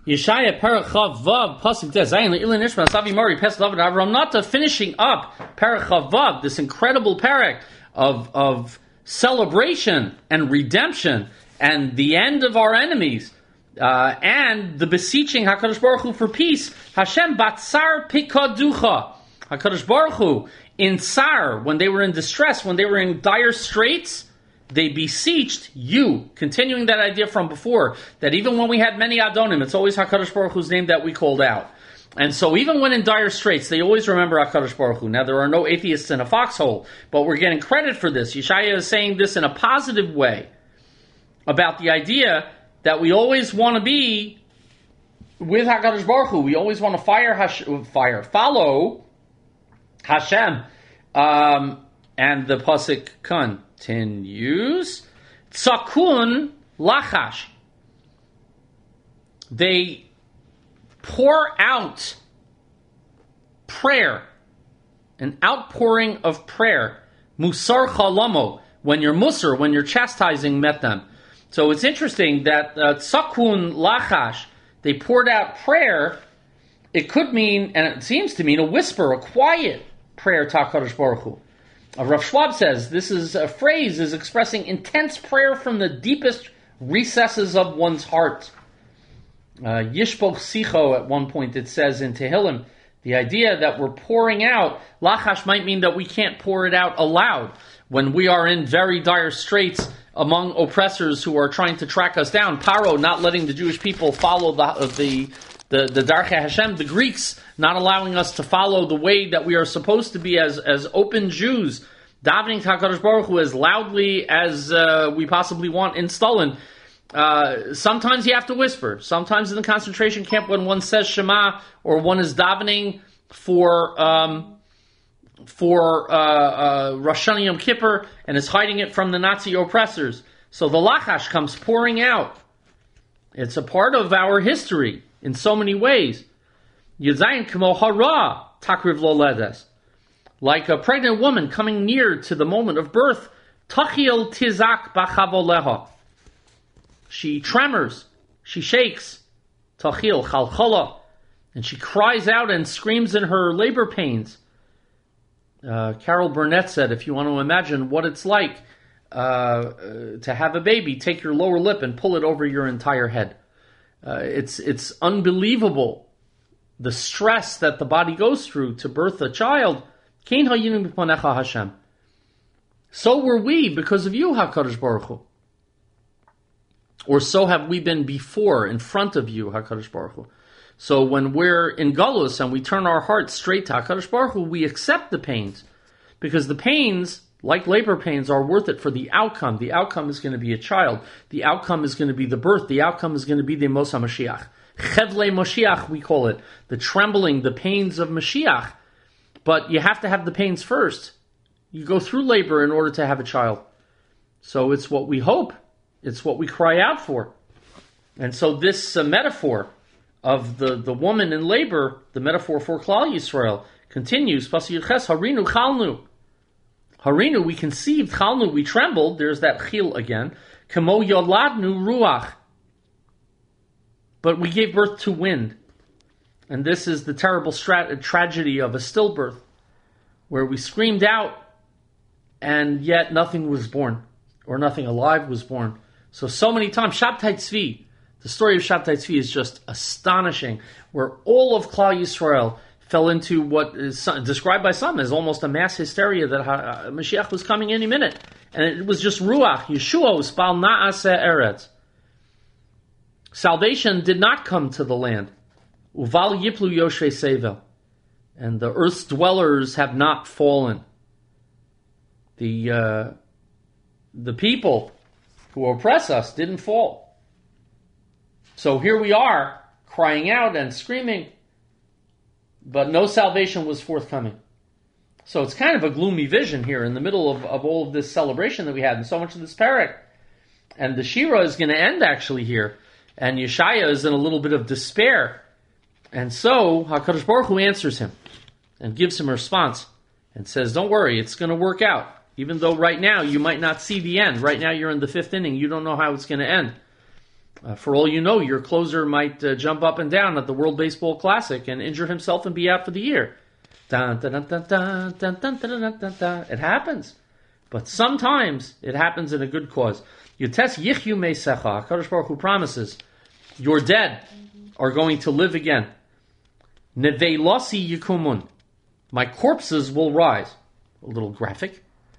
Yeshaya Parachav Vav Pasuk Des Zayin Le'ilan Ishma Savi Mari Pes David Avram Nata, finishing up Parachav Vav, this incredible parak of celebration and redemption and the end of our enemies, and the beseeching HaKadosh Baruch Hu for peace. Hashem Batzar Pikaducha. HaKadosh Baruch Hu, in Tsar, when they were in distress, when they were in dire straits, they beseeched you. Continuing that idea from before, that even when we had many Adonim, it's always HaKadosh Baruch Hu's name that we called out. And so even when in dire straits, they always remember HaKadosh Baruch Hu. Now, there are no atheists in a foxhole, but we're getting credit for this. Yeshaya is saying this in a positive way about the idea that we always want to be with HaKadosh Baruch Hu. We always want to follow Hashem. And the pasuk continues, Tzakun lachash. They pour out prayer, an outpouring of prayer. Musar chalamo, when you're chastising met them. So it's interesting that Tzakun lachash, they poured out prayer. It could mean, and it seems to mean, a whisper, a quiet prayer to HaKadosh Baruch Hu. Rav Schwab says this is a phrase is expressing intense prayer from the deepest recesses of one's heart. Yishpoch Sicho, at one point it says in Tehillim, the idea that we're pouring out, lachash might mean that we can't pour it out aloud. When we are in very dire straits among oppressors who are trying to track us down, Paro not letting the Jewish people follow the Darchei Hashem, the Greeks not allowing us to follow the way that we are supposed to be as open Jews, davening to HaKadosh Baruch Hu as loudly as we possibly want in Stalin. Sometimes you have to whisper. Sometimes in the concentration camp when one says Shema or one is davening for Rosh Hashanah Yom Kippur and is hiding it from the Nazi oppressors. So the lachash comes pouring out. It's a part of our history in so many ways. Yedzayin k'mo hara takriv lo ledes. Like a pregnant woman coming near to the moment of birth, tachil tizak b'chavoleha. She tremors, she shakes, tachil chalchala, and she cries out and screams in her labor pains. Carol Burnett said, if you want to imagine what it's like to have a baby, take your lower lip and pull it over your entire head. It's unbelievable, the stress that the body goes through to birth a child. Kein hayinu b'panecha Hashem. So were we because of you, HaKadosh Baruch Hu. Or so have we been before, in front of you, HaKadosh Baruch Hu. So when we're in Galus and we turn our hearts straight to HaKadosh Baruch Hu, we accept the pains. Because the pains, like labor pains, are worth it for the outcome. The outcome is going to be a child. The outcome is going to be the birth. The outcome is going to be the Mos HaMashiach. Chevlei Mashiach, we call it. The trembling, the pains of Mashiach. But you have to have the pains first. You go through labor in order to have a child. So it's what we hope. It's what we cry out for. And so this metaphor of the woman in labor, the metaphor for Klal Yisrael, continues. Harinu chalnu. Harinu, we conceived. Chalnu, we trembled. There's that chil again. Kamo yoladnu ruach. But we gave birth to wind. And this is the terrible tragedy of a stillbirth, where we screamed out, and yet nothing was born, or nothing alive was born. So many times, Shabtai Tzvi, the story of Shabtai Tzvi is just astonishing, where all of Klal Yisrael fell into what is described by some as almost a mass hysteria that Mashiach was coming any minute. And it was just Ruach, Yeshua, Spal Na'aseh Eretz. Salvation did not come to the land. Uval Yiplu Yoshei Sevel. And the earth's dwellers have not fallen. The people who oppress us didn't fall. So here we are, crying out and screaming, but no salvation was forthcoming. So it's kind of a gloomy vision here in the middle of all of this celebration that we had and so much of this parak. And the Shira is going to end actually here. And Yeshaya is in a little bit of despair. And so HaKadosh Baruch Hu answers him and gives him a response and says, don't worry, it's going to work out. Even though right now you might not see the end. Right now you're in the fifth inning. You don't know how it's going to end. For all you know, your closer might jump up and down at the World Baseball Classic and injure himself and be out for the year. Dun, dun, dun, dun, dun, dun, dun, dun, dun, dun, dun. It happens. But sometimes it happens in a good cause. Yotes yichyu meisecha. HaKadosh Baruch Hu promises, your dead are going to live again. Neveilosi yikumun. My corpses will rise. A little graphic.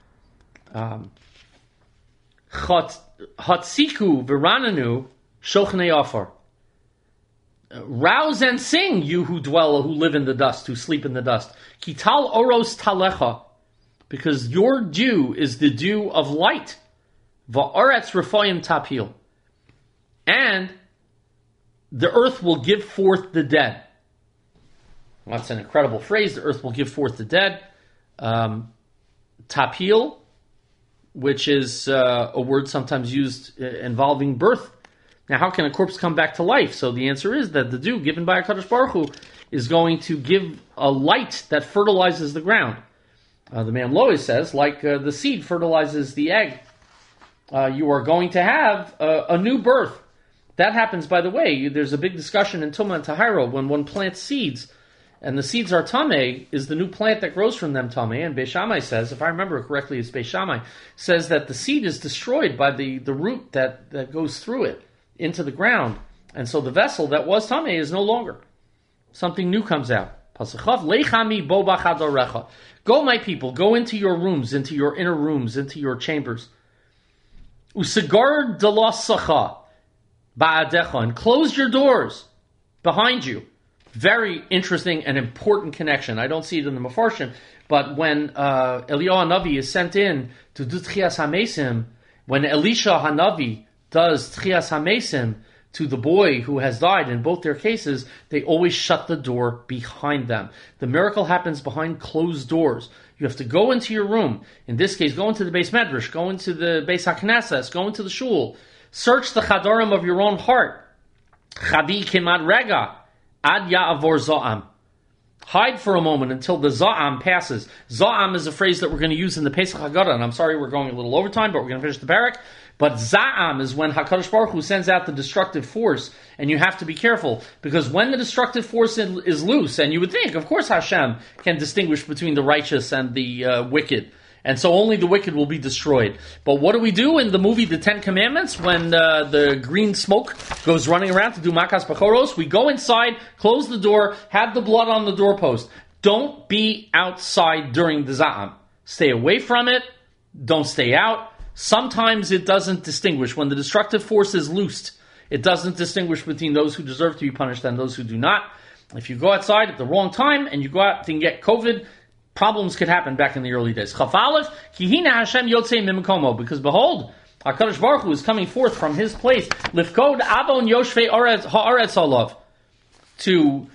Hatziku v'rananu shochnei afar. Rouse and sing, you who live in the dust, who sleep in the dust. Kital oros talecha, because your dew is the dew of light. Va'aretz refoyim tapil, and the earth will give forth the dead. That's an incredible phrase. The earth will give forth the dead. Tapil, which is a word sometimes used involving birth. Now, how can a corpse come back to life? So the answer is that the dew given by HaKadosh Baruch Hu is going to give a light that fertilizes the ground. The man Lois says, like the seed fertilizes the egg, you are going to have a new birth. That happens, by the way. There's a big discussion in Tumah and Tahara when one plants seeds, and the seeds are tameh, is the new plant that grows from them tameh. And Beis Shammai says, if I remember correctly, it's Beis Shammai, says that the seed is destroyed by the root that goes through it into the ground. And so the vessel that was tameh is no longer. Something new comes out. Go, my people, go into your rooms, into your inner rooms, into your chambers. Usigar dalasacha ba'adecha, and close your doors behind you. Very interesting and important connection. I don't see it in the Mefarshim, but when Eliyahu Hanavi is sent in to do Tchias HaMesim, when Elisha Hanavi does Tchias HaMesim to the boy who has died, in both their cases, they always shut the door behind them. The miracle happens behind closed doors. You have to go into your room. In this case, go into the Beis Medrash, go into the Beis HaKnesses, go into the shul. Search the chadarim of your own heart. Chadi kimat rega ad ya'avor za'am. Hide for a moment until the za'am passes. Za'am is a phrase that we're going to use in the Pesach Haggadah, and I'm sorry we're going a little overtime, but we're going to finish the parak. But za'am is when HaKadosh Baruch Hu sends out the destructive force, and you have to be careful, because when the destructive force is loose, and you would think, of course Hashem can distinguish between the righteous and the wicked, and so only the wicked will be destroyed. But what do we do in the movie The Ten Commandments when the green smoke goes running around to do makas bachoros? We go inside, close the door, have the blood on the doorpost. Don't be outside during the za'am. Stay away from it. Don't stay out. Sometimes it doesn't distinguish. When the destructive force is loosed, it doesn't distinguish between those who deserve to be punished and those who do not. If you go outside at the wrong time and you go out and get COVID, problems could happen back in the early days. Chaf Aleph, Kihina Hashem Yotzei Mimkomo, because behold, HaKadosh Baruch Hu is coming forth from his place, Lifkod Avon Yoshvei Haaretz Olav, to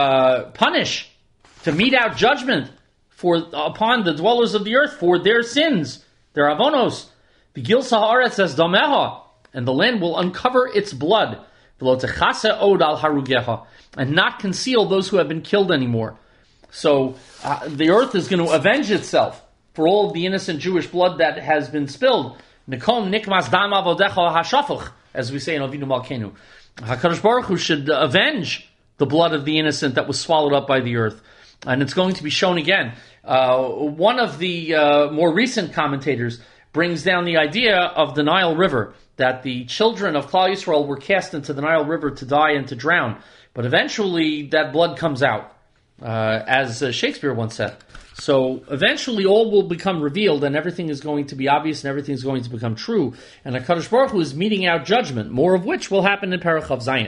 punish, to mete out judgment upon the dwellers of the earth for their sins, their avonos. The Gilsa Haaretz says Dameha, and the land will uncover its blood, V'lo techase od al harugeha, and not conceal those who have been killed anymore. So the earth is going to avenge itself for all of the innocent Jewish blood that has been spilled. Nikom nikmas dam avodecha hashafuch, as we say in Avinu Malkeinu. HaKadosh Baruch Hu should avenge the blood of the innocent that was swallowed up by the earth. And it's going to be shown again. One of the more recent commentators brings down the idea of the Nile River, that the children of Klal Yisrael were cast into the Nile River to die and to drown. But eventually that blood comes out, as Shakespeare once said. So eventually all will become revealed and everything is going to be obvious and everything is going to become true. And HaKadosh Baruch Hu is meting out judgment, more of which will happen in Parach of Zion.